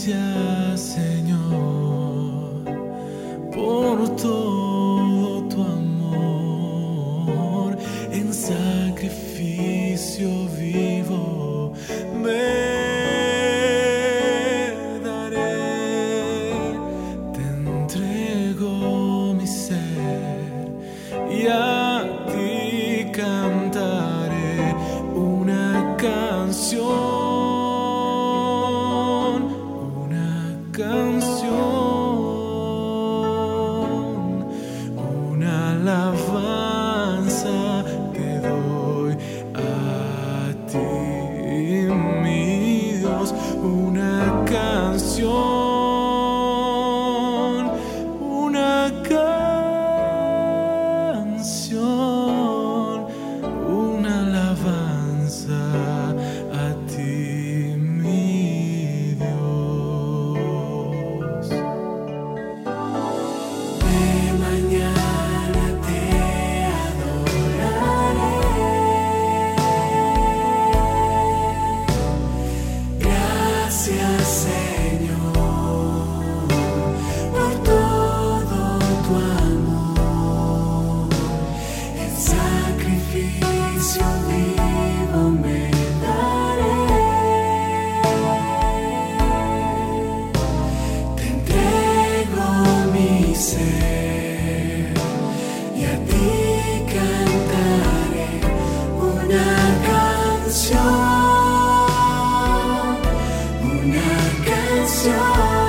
Gracias, Señor, por todo tu amor. En sacrificio vivo me daré. Te entrego mi ser y a ti cantaré una canción. Una alabanza te doy a ti, mi Dios, una canción, una alabanza a ti, mi Dios. De mañana te adoraré. Gracias, Señor, por todo tu amor. En sacrificio vivo me daré. Te entrego mi ser y a ti cantaré una canción, una canción.